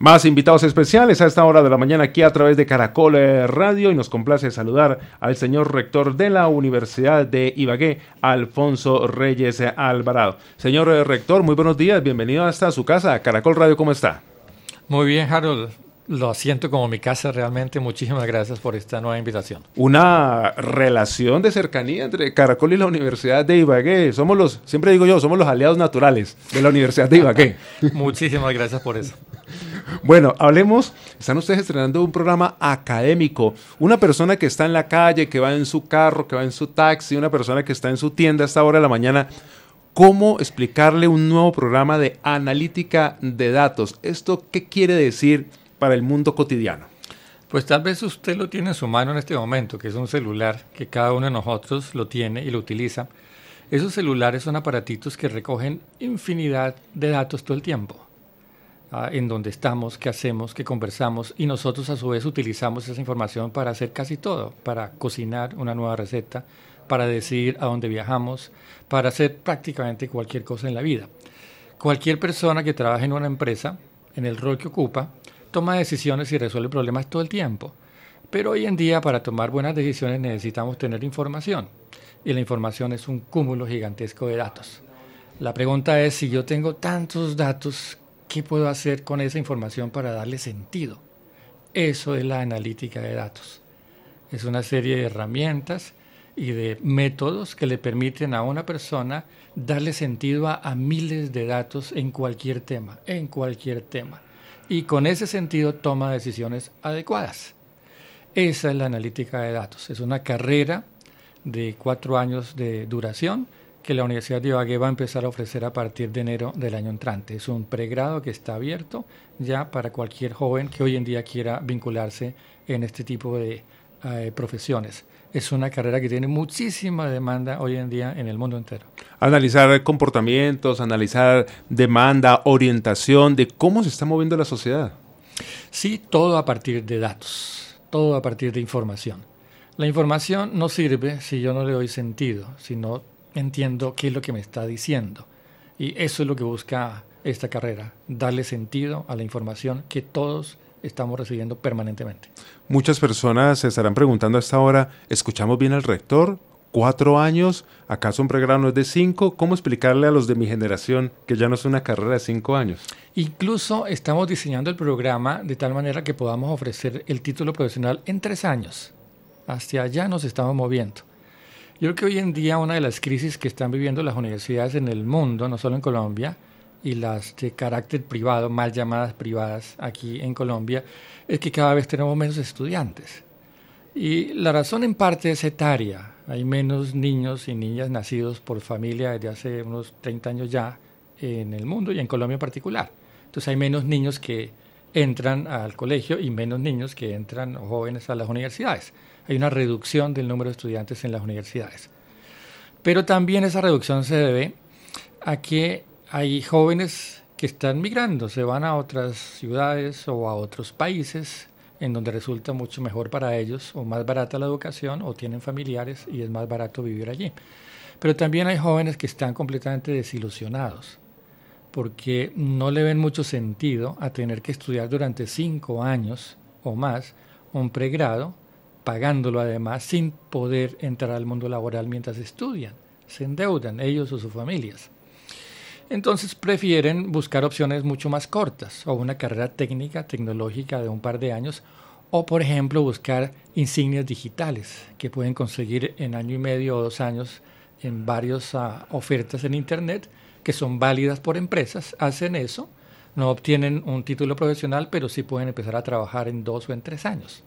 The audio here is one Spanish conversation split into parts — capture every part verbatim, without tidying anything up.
Más invitados especiales a esta hora de la mañana aquí a través de Caracol eh, Radio, y nos complace saludar al señor rector de la Universidad de Ibagué, Alfonso Reyes Alvarado. Señor eh, rector, muy buenos días, bienvenido hasta su casa, Caracol Radio, ¿cómo está? Muy bien, Harold. Lo siento como mi casa realmente. Muchísimas gracias por esta nueva invitación. Una relación de cercanía entre Caracol y la Universidad de Ibagué. Somos los, siempre digo yo, somos los aliados naturales de la Universidad de Ibagué. Muchísimas gracias por eso. Bueno, hablemos, están ustedes estrenando un programa académico. Una persona que está en la calle, que va en su carro, que va en su taxi, una persona que está en su tienda a esta hora de la mañana. ¿Cómo explicarle un nuevo programa de analítica de datos? ¿Esto qué quiere decir para el mundo cotidiano? Pues tal vez usted lo tiene en su mano en este momento, que es un celular, que cada uno de nosotros lo tiene y lo utiliza. Esos celulares son aparatitos que recogen infinidad de datos todo el tiempo. Ah, en dónde estamos, qué hacemos, qué conversamos, y nosotros a su vez utilizamos esa información para hacer casi todo, para cocinar una nueva receta, para decidir a dónde viajamos, para hacer prácticamente cualquier cosa en la vida. Cualquier persona que trabaje en una empresa, en el rol que ocupa, toma decisiones y resuelve problemas todo el tiempo. Pero hoy en día, para tomar buenas decisiones necesitamos tener información, y la información es un cúmulo gigantesco de datos. La pregunta es, si yo tengo tantos datos, ¿qué puedo hacer con esa información para darle sentido? Eso es la analítica de datos. Es una serie de herramientas y de métodos que le permiten a una persona darle sentido a, a miles de datos en cualquier tema, en cualquier tema. Y con ese sentido toma decisiones adecuadas. Esa es la analítica de datos. Es una carrera de cuatro años de duración que la Universidad de Ibagué va a empezar a ofrecer a partir de enero del año entrante. Es un pregrado que está abierto ya para cualquier joven que hoy en día quiera vincularse en este tipo de eh, profesiones. Es una carrera que tiene muchísima demanda hoy en día en el mundo entero. Analizar comportamientos, analizar demanda, orientación de cómo se está moviendo la sociedad. Sí, todo a partir de datos, todo a partir de información. La información no sirve si yo no le doy sentido, si no entiendo qué es lo que me está diciendo. Y eso es lo que busca esta carrera, darle sentido a la información que todos estamos recibiendo permanentemente. Muchas personas se estarán preguntando a esta hora, ¿escuchamos bien al rector? ¿Cuatro años? ¿Acaso un pregrado no es de cinco? ¿Cómo explicarle a los de mi generación que ya no es una carrera de cinco años? Incluso estamos diseñando el programa de tal manera que podamos ofrecer el título profesional en tres años. Hacia allá nos estamos moviendo. Yo creo que hoy en día una de las crisis que están viviendo las universidades en el mundo, no solo en Colombia, y las de carácter privado, mal llamadas privadas aquí en Colombia, es que cada vez tenemos menos estudiantes. Y la razón en parte es etaria. Hay menos niños y niñas nacidos por familia desde hace unos treinta años ya en el mundo y en Colombia en particular. Entonces hay menos niños que entran al colegio y menos niños que entran jóvenes a las universidades. Hay una reducción del número de estudiantes en las universidades. Pero también esa reducción se debe a que hay jóvenes que están migrando, se van a otras ciudades o a otros países en donde resulta mucho mejor para ellos o más barata la educación o tienen familiares y es más barato vivir allí. Pero también hay jóvenes que están completamente desilusionados porque no le ven mucho sentido a tener que estudiar durante cinco años o más un pregrado, pagándolo además sin poder entrar al mundo laboral mientras estudian. Se endeudan ellos o sus familias. Entonces prefieren buscar opciones mucho más cortas o una carrera técnica, tecnológica de un par de años o, por ejemplo, buscar insignias digitales que pueden conseguir en año y medio o dos años en varias uh, ofertas en Internet que son válidas por empresas. Hacen eso, no obtienen un título profesional, pero sí pueden empezar a trabajar en dos o en tres años.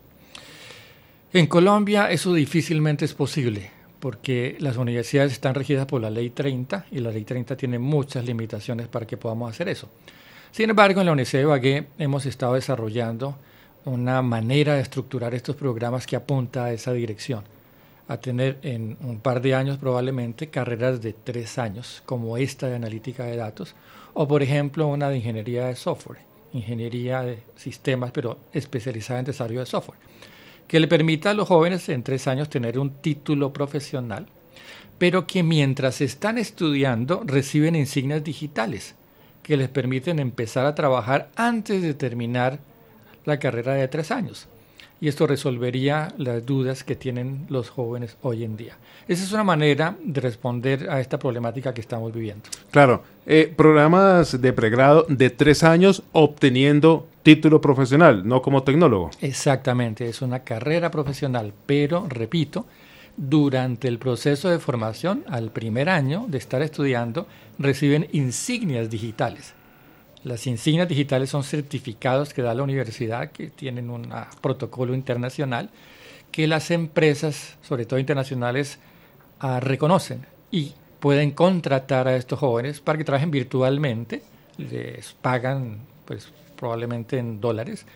En Colombia eso difícilmente es posible, porque las universidades están regidas por la Ley treinta y la Ley treinta tiene muchas limitaciones para que podamos hacer eso. Sin embargo, en la Universidad de Ibagué hemos estado desarrollando una manera de estructurar estos programas que apunta a esa dirección, a tener en un par de años probablemente carreras de tres años, como esta de analítica de datos, o por ejemplo una de ingeniería de software, ingeniería de sistemas, pero especializada en desarrollo de software, que le permita a los jóvenes en tres años tener un título profesional, pero que mientras están estudiando reciben insignias digitales que les permiten empezar a trabajar antes de terminar la carrera de tres años. Y esto resolvería las dudas que tienen los jóvenes hoy en día. Esa es una manera de responder a esta problemática que estamos viviendo. Claro, eh, programas de pregrado de tres años obteniendo título profesional, no como tecnólogo. Exactamente, es una carrera profesional, pero, repito, durante el proceso de formación, al primer año de estar estudiando, reciben insignias digitales. Las insignias digitales son certificados que da la universidad, que tienen un protocolo internacional, que las empresas, sobre todo internacionales, uh, reconocen y pueden contratar a estos jóvenes para que trabajen virtualmente, les pagan pues, probablemente en dólares,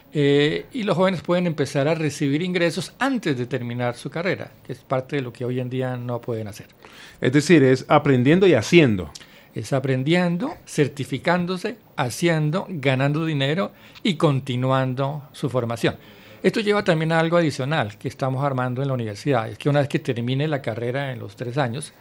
eh, y los jóvenes pueden empezar a recibir ingresos antes de terminar su carrera, que es parte de lo que hoy en día no pueden hacer. Es decir, es aprendiendo y haciendo. Es aprendiendo, certificándose, haciendo, ganando dinero y continuando su formación. Esto lleva también a algo adicional que estamos armando en la universidad. Es que una vez que termine la carrera en los tres años,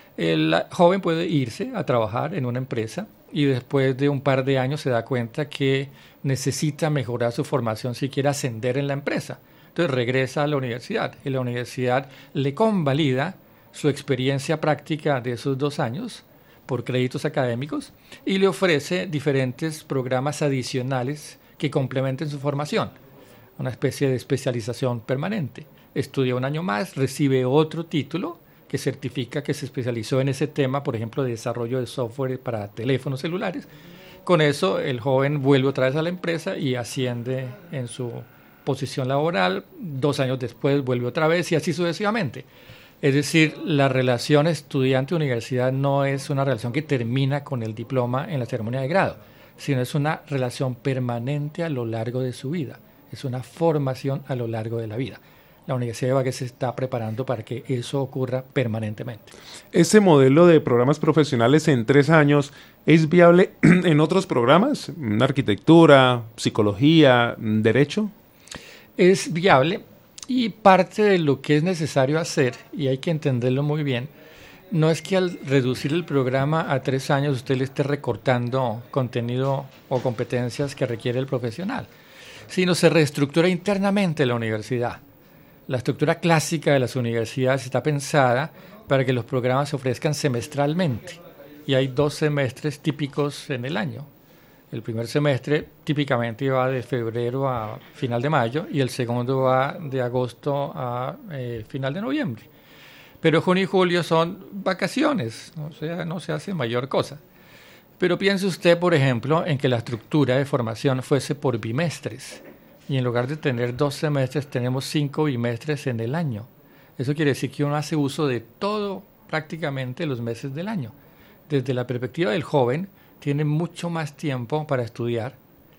el joven puede irse a trabajar en una empresa y después de un par de años se da cuenta que necesita mejorar su formación si quiere ascender en la empresa. Entonces regresa a la universidad y la universidad le convalida su experiencia práctica de esos dos años por créditos académicos y le ofrece diferentes programas adicionales que complementen su formación, una especie de especialización permanente. Estudia un año más, recibe otro título que certifica que se especializó en ese tema, por ejemplo, de desarrollo de software para teléfonos celulares. Con eso, el joven vuelve otra vez a la empresa y asciende en su posición laboral. Dos años después vuelve otra vez y así sucesivamente. Es decir, la relación estudiante-universidad no es una relación que termina con el diploma en la ceremonia de grado, sino es una relación permanente a lo largo de su vida. Es una formación a lo largo de la vida. La Universidad de Ibagué se está preparando para que eso ocurra permanentemente. ¿Ese modelo de programas profesionales en tres años es viable en otros programas? ¿Arquitectura, psicología, derecho? Es viable. Y parte de lo que es necesario hacer, y hay que entenderlo muy bien, no es que al reducir el programa a tres años usted le esté recortando contenido o competencias que requiere el profesional, sino se reestructura internamente la universidad. La estructura clásica de las universidades está pensada para que los programas se ofrezcan semestralmente, y hay dos semestres típicos en el año. El primer semestre típicamente va de febrero a final de mayo y el segundo va de agosto a eh, final de noviembre. Pero junio y julio son vacaciones, o sea, no se hace mayor cosa. Pero piense usted, por ejemplo, en que la estructura de formación fuese por bimestres y en lugar de tener dos semestres tenemos cinco bimestres en el año. Eso quiere decir que uno hace uso de todo prácticamente los meses del año. Desde la perspectiva del joven, tiene mucho más tiempo para estudiar,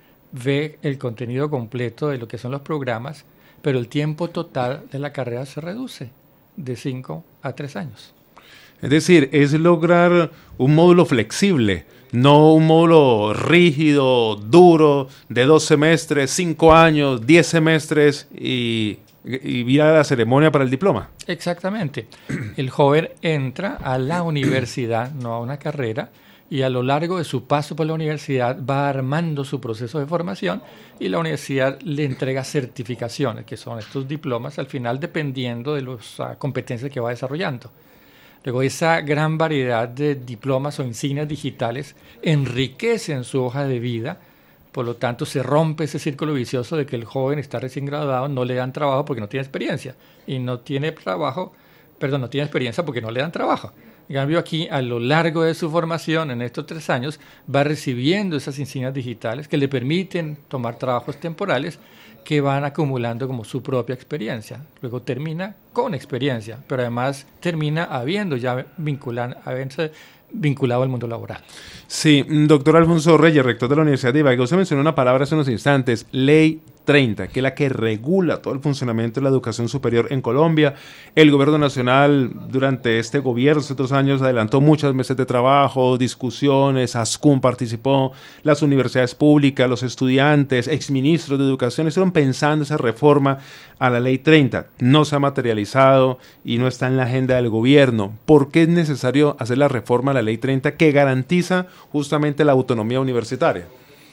ve el contenido completo de lo que son los programas, pero el tiempo total de la carrera se reduce de cinco a tres años. Es decir, es lograr un módulo flexible, no un módulo rígido, duro, de dos semestres, cinco años, diez semestres y, y ir a la ceremonia para el diploma. Exactamente. El joven entra a la universidad, no a una carrera, y a lo largo de su paso por la universidad va armando su proceso de formación y la universidad le entrega certificaciones, que son estos diplomas, al final dependiendo de las uh, competencias que va desarrollando. Luego esa gran variedad de diplomas o insignias digitales enriquecen su hoja de vida, por lo tanto se rompe ese círculo vicioso de que el joven está recién graduado, no le dan trabajo porque no tiene experiencia, y no tiene trabajo, perdón, no tiene experiencia porque no le dan trabajo. En cambio aquí, a lo largo de su formación, en estos tres años, va recibiendo esas insignias digitales que le permiten tomar trabajos temporales que van acumulando como su propia experiencia. Luego termina con experiencia, pero además termina habiendo ya vinculan, habiéndose vinculado al mundo laboral. Sí, doctor Alfonso Reyes, rector de la Universidad de Ibagué, usted mencionó una palabra hace unos instantes, ley treinta, que es la que regula todo el funcionamiento de la educación superior en Colombia. El gobierno nacional durante este gobierno, estos dos años, adelantó muchas meses de trabajo, discusiones, ASCUN participó, las universidades públicas, los estudiantes, exministros de educación estuvieron pensando esa reforma a la ley treinta. No se ha materializado y no está en la agenda del gobierno. ¿Por qué es necesario hacer la reforma a la ley treinta que garantiza justamente la autonomía universitaria?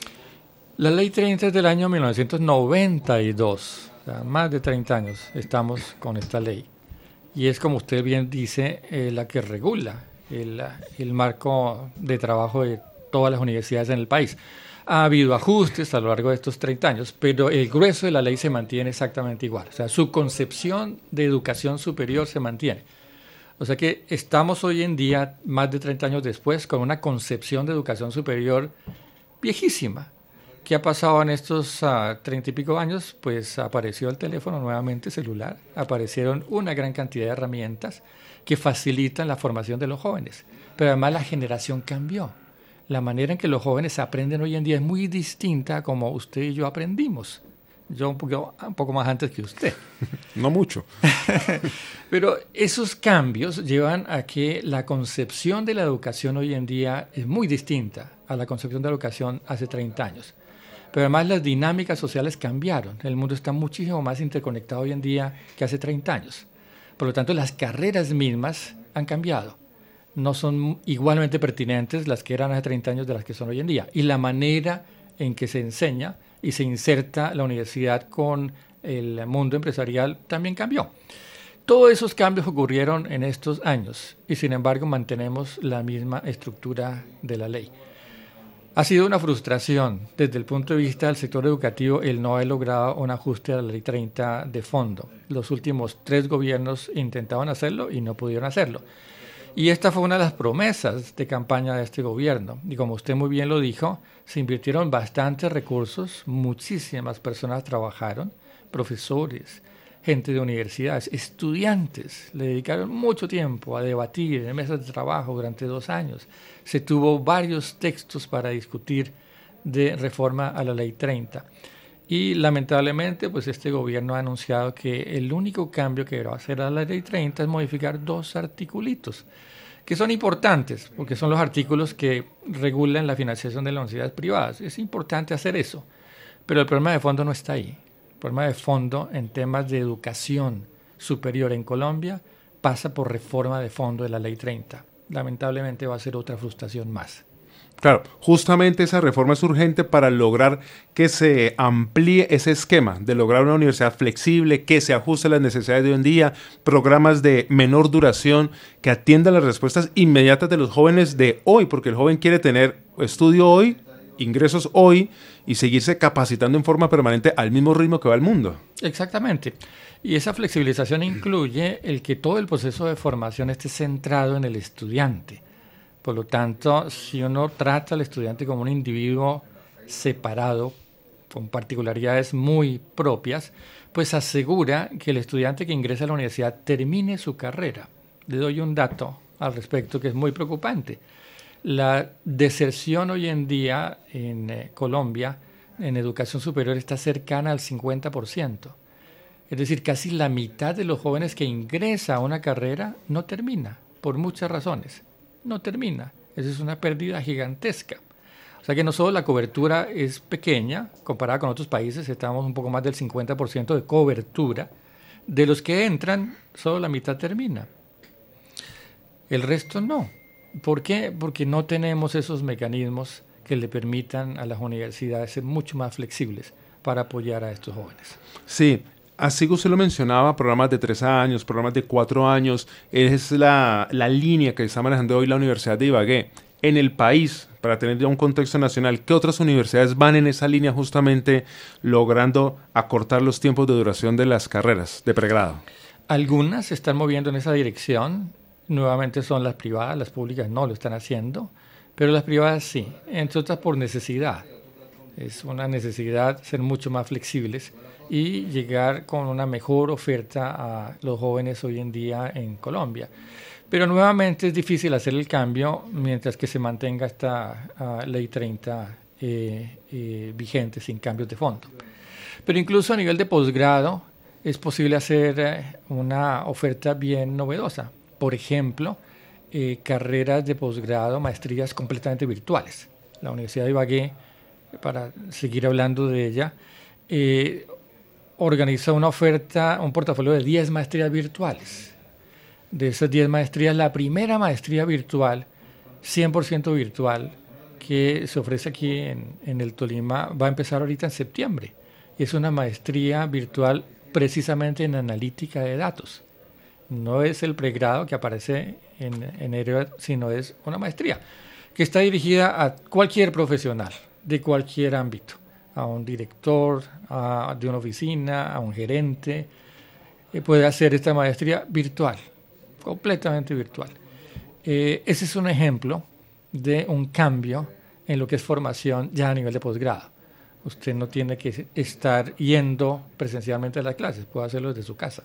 La ley treinta es del año mil novecientos noventa y dos, o sea, más de treinta años estamos con esta ley. Y es, como usted bien dice, eh, la que regula el, el marco de trabajo de todas las universidades en el país. Ha habido ajustes a lo largo de estos treinta años, pero el grueso de la ley se mantiene exactamente igual. O sea, su concepción de educación superior se mantiene. O sea que estamos hoy en día, más de treinta años después, con una concepción de educación superior viejísima. ¿Qué ha pasado en estos uh, treinta y pico años? Pues apareció el teléfono nuevamente celular, aparecieron una gran cantidad de herramientas que facilitan la formación de los jóvenes, pero además la generación cambió. La manera en que los jóvenes aprenden hoy en día es muy distinta a como usted y yo aprendimos. Yo un poco, un poco más antes que usted. No mucho. Pero esos cambios llevan a que la concepción de la educación hoy en día es muy distinta a la concepción de la educación hace treinta años. Pero además las dinámicas sociales cambiaron. El mundo está muchísimo más interconectado hoy en día que hace treinta años. Por lo tanto, las carreras mismas han cambiado. No son igualmente pertinentes las que eran hace treinta años de las que son hoy en día. Y la manera en que se enseña y se inserta la universidad con el mundo empresarial también cambió. Todos esos cambios ocurrieron en estos años y sin embargo mantenemos la misma estructura de la ley. Ha sido una frustración desde el punto de vista del sector educativo el no haber logrado un ajuste a la ley treinta de fondo. Los últimos tres gobiernos intentaban hacerlo y no pudieron hacerlo. Y esta fue una de las promesas de campaña de este gobierno. Y como usted muy bien lo dijo, se invirtieron bastantes recursos, muchísimas personas trabajaron, profesores, gente de universidades, estudiantes, le dedicaron mucho tiempo a debatir en mesas de trabajo durante dos años. Se tuvo varios textos para discutir de reforma a la ley treinta. Y lamentablemente, pues este gobierno ha anunciado que el único cambio que va a hacer a la ley treinta es modificar dos articulitos, que son importantes, porque son los artículos que regulan la financiación de las universidades privadas. Es importante hacer eso, pero el problema de fondo no está ahí. El problema de fondo en temas de educación superior en Colombia pasa por reforma de fondo de la ley treinta. Lamentablemente va a ser otra frustración más. Claro, justamente esa reforma es urgente para lograr que se amplíe ese esquema, de lograr una universidad flexible, que se ajuste a las necesidades de hoy en día, programas de menor duración, que atiendan las respuestas inmediatas de los jóvenes de hoy, porque el joven quiere tener estudio hoy, ingresos hoy y seguirse capacitando en forma permanente al mismo ritmo que va el mundo. Exactamente. Y esa flexibilización incluye el que todo el proceso de formación esté centrado en el estudiante. Por lo tanto, si uno trata al estudiante como un individuo separado, con particularidades muy propias, pues asegura que el estudiante que ingresa a la universidad termine su carrera. Le doy un dato al respecto que es muy preocupante. La deserción hoy en día en eh, Colombia en educación superior está cercana al cincuenta por ciento. Es decir, casi la mitad de los jóvenes que ingresa a una carrera no termina, por muchas razones. No termina. Esa es una pérdida gigantesca. O sea que no solo la cobertura es pequeña, comparada con otros países, estamos un poco más del cincuenta por ciento de cobertura. De los que entran, solo la mitad termina. El resto no. ¿Por qué? Porque no tenemos esos mecanismos que le permitan a las universidades ser mucho más flexibles para apoyar a estos jóvenes. Sí. Así que usted lo mencionaba, programas de tres años, programas de cuatro años, es la, la línea que está manejando hoy la Universidad de Ibagué. En el país, para tener ya un contexto nacional, ¿qué otras universidades van en esa línea justamente logrando acortar los tiempos de duración de las carreras de pregrado? Algunas se están moviendo en esa dirección, nuevamente son las privadas, las públicas no lo están haciendo, pero las privadas sí, entre otras por necesidad. Es una necesidad ser mucho más flexibles y llegar con una mejor oferta a los jóvenes hoy en día en Colombia. Pero nuevamente es difícil hacer el cambio mientras que se mantenga esta uh, ley treinta eh, eh, vigente sin cambios de fondo. Pero incluso a nivel de posgrado es posible hacer eh, una oferta bien novedosa. Por ejemplo, eh, carreras de posgrado, maestrías completamente virtuales. La Universidad de Ibagué, para seguir hablando de ella, eh, organiza una oferta, un portafolio de diez maestrías virtuales. De esas diez maestrías, la primera maestría virtual, cien por ciento virtual, que se ofrece aquí en, en el Tolima, va a empezar ahorita en septiembre. Y es una maestría virtual precisamente en analítica de datos. No es el pregrado que aparece en enero, sino es una maestría que está dirigida a cualquier profesional de cualquier ámbito, a un director a, de una oficina, a un gerente, eh, puede hacer esta maestría virtual, completamente virtual. Eh, ese es un ejemplo de un cambio en lo que es formación ya a nivel de posgrado. Usted no tiene que estar yendo presencialmente a las clases, puede hacerlo desde su casa.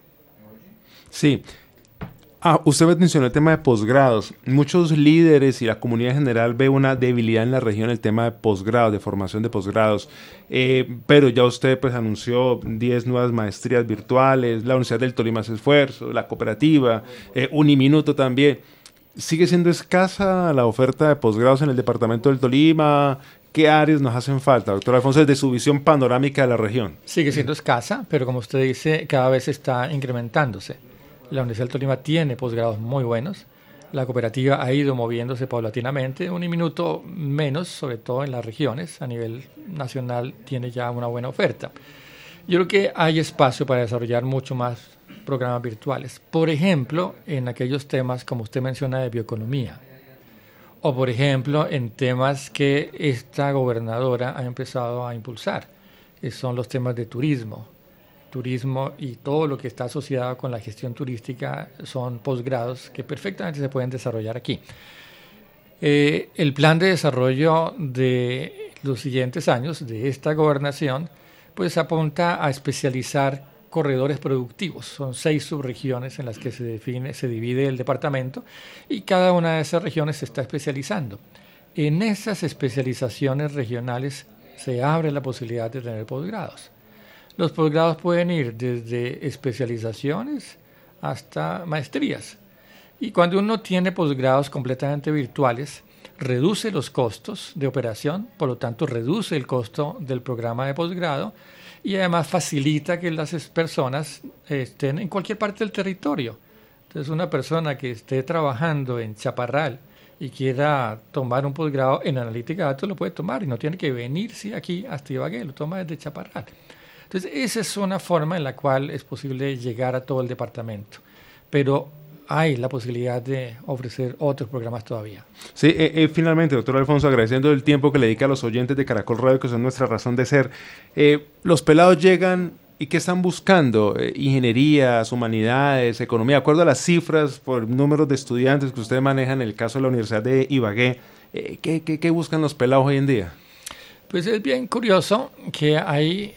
Sí. Ah, usted mencionó el tema de posgrados. Muchos líderes y la comunidad en general ve una debilidad en la región en el tema de posgrados, de formación de posgrados. Eh, pero ya usted pues anunció diez nuevas maestrías virtuales, la Universidad del Tolima hace esfuerzo, la cooperativa, eh, Uniminuto también. ¿Sigue siendo escasa la oferta de posgrados en el departamento del Tolima? ¿Qué áreas nos hacen falta, doctor Alfonso, desde su visión panorámica de la región? Sigue siendo escasa, pero como usted dice, cada vez está incrementándose. La Universidad del Tolima tiene posgrados muy buenos. La cooperativa ha ido moviéndose paulatinamente, un minuto menos, sobre todo en las regiones. A nivel nacional tiene ya una buena oferta. Yo creo que hay espacio para desarrollar mucho más programas virtuales. Por ejemplo, en aquellos temas, como usted menciona, de bioeconomía. O, por ejemplo, en temas que esta gobernadora ha empezado a impulsar, que son los temas de turismo. Turismo y todo lo que está asociado con la gestión turística son posgrados que perfectamente se pueden desarrollar aquí. Eh, el plan de desarrollo de los siguientes años de esta gobernación pues apunta a especializar corredores productivos. Son seis subregiones en las que se define, se divide el departamento y cada una de esas regiones se está especializando. En esas especializaciones regionales se abre la posibilidad de tener posgrados. Los posgrados pueden ir desde especializaciones hasta maestrías. Y cuando uno tiene posgrados completamente virtuales, reduce los costos de operación, por lo tanto reduce el costo del programa de posgrado y además facilita que las personas estén en cualquier parte del territorio. Entonces, una persona que esté trabajando en Chaparral y quiera tomar un posgrado en analítica de datos lo puede tomar y no tiene que venirse aquí hasta Ibagué, lo toma desde Chaparral. Entonces, esa es una forma en la cual es posible llegar a todo el departamento. Pero hay la posibilidad de ofrecer otros programas todavía. Sí, eh, eh, finalmente, doctor Alfonso, agradeciendo el tiempo que le dedica a los oyentes de Caracol Radio, que son nuestra razón de ser. Eh, los pelados llegan y ¿qué están buscando? Eh, ingenierías, humanidades, economía. De acuerdo a las cifras por números de estudiantes que usted maneja en el caso de la Universidad de Ibagué, eh, ¿qué, qué, ¿qué buscan los pelados hoy en día? Pues es bien curioso que hay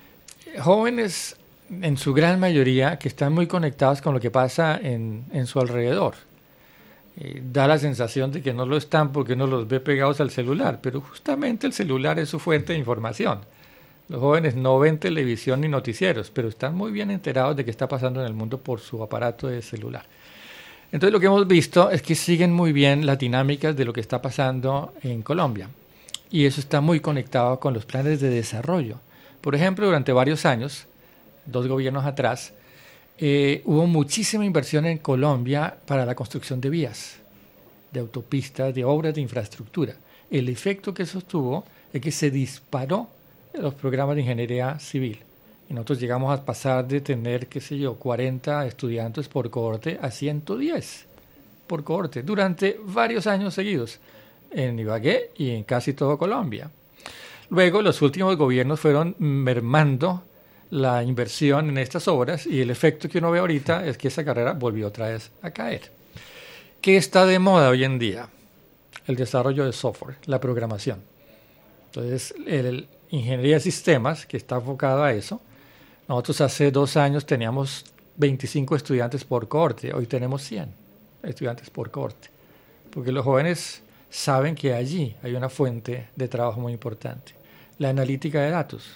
jóvenes en su gran mayoría que están muy conectados con lo que pasa en, en su alrededor. Eh, da la sensación de que no lo están porque uno los ve pegados al celular, pero justamente el celular es su fuente de información. Los jóvenes no ven televisión ni noticieros, pero están muy bien enterados de qué está pasando en el mundo por su aparato de celular. Entonces lo que hemos visto es que siguen muy bien las dinámicas de lo que está pasando en Colombia. Y eso está muy conectado con los planes de desarrollo. Por ejemplo, durante varios años, dos gobiernos atrás, eh, hubo muchísima inversión en Colombia para la construcción de vías, de autopistas, de obras de infraestructura. El efecto que eso tuvo es que se disparó los programas de ingeniería civil. Y nosotros llegamos a pasar de tener, qué sé yo, cuarenta estudiantes por cohorte a ciento diez por cohorte durante varios años seguidos en Ibagué y en casi todo Colombia. Luego, los últimos gobiernos fueron mermando la inversión en estas obras y el efecto que uno ve ahorita es que esa carrera volvió otra vez a caer. ¿Qué está de moda hoy en día? El desarrollo de software, la programación. Entonces, el, el ingeniería de sistemas, que está enfocada a eso, nosotros hace dos años teníamos veinticinco estudiantes por cohorte, hoy tenemos cien estudiantes por cohorte, porque los jóvenes saben que allí hay una fuente de trabajo muy importante. La analítica de datos,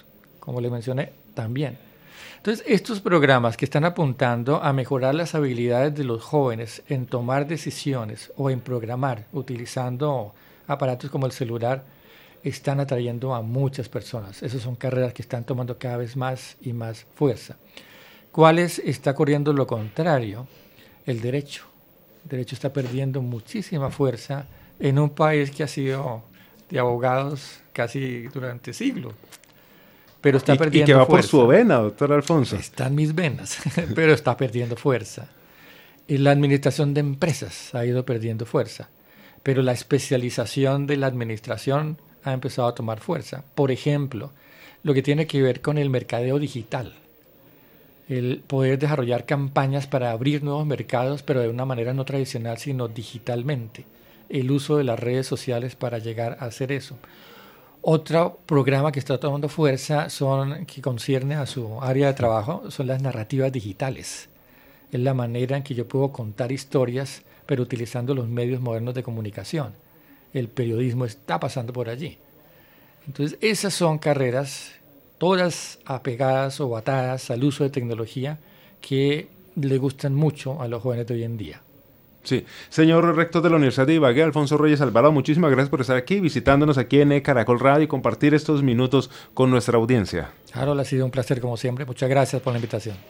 como le mencioné, también. Entonces, estos programas que están apuntando a mejorar las habilidades de los jóvenes en tomar decisiones o en programar utilizando aparatos como el celular, están atrayendo a muchas personas. Esas son carreras que están tomando cada vez más y más fuerza. ¿Cuáles está corriendo lo contrario? El derecho. El derecho está perdiendo muchísima fuerza en un país que ha sido de abogados casi durante siglos. Pero está y, perdiendo y que va fuerza. por su vena, doctor Alfonso. Está en mis venas, pero está perdiendo fuerza. Y la administración de empresas ha ido perdiendo fuerza, pero la especialización de la administración ha empezado a tomar fuerza. Por ejemplo, lo que tiene que ver con el mercadeo digital. El poder desarrollar campañas para abrir nuevos mercados, pero de una manera no tradicional, sino digitalmente. El uso de las redes sociales para llegar a hacer eso. Otro programa que está tomando fuerza, son, que concierne a su área de trabajo, son las narrativas digitales. Es la manera en que yo puedo contar historias, pero utilizando los medios modernos de comunicación. El periodismo está pasando por allí. Entonces, esas son carreras, todas apegadas o atadas al uso de tecnología, que le gustan mucho a los jóvenes de hoy en día. Sí. Señor rector de la Universidad de Ibagué, Alfonso Reyes Alvarado, muchísimas gracias por estar aquí, visitándonos aquí en Caracol Radio y compartir estos minutos con nuestra audiencia. Harold, ha sido un placer como siempre. Muchas gracias por la invitación.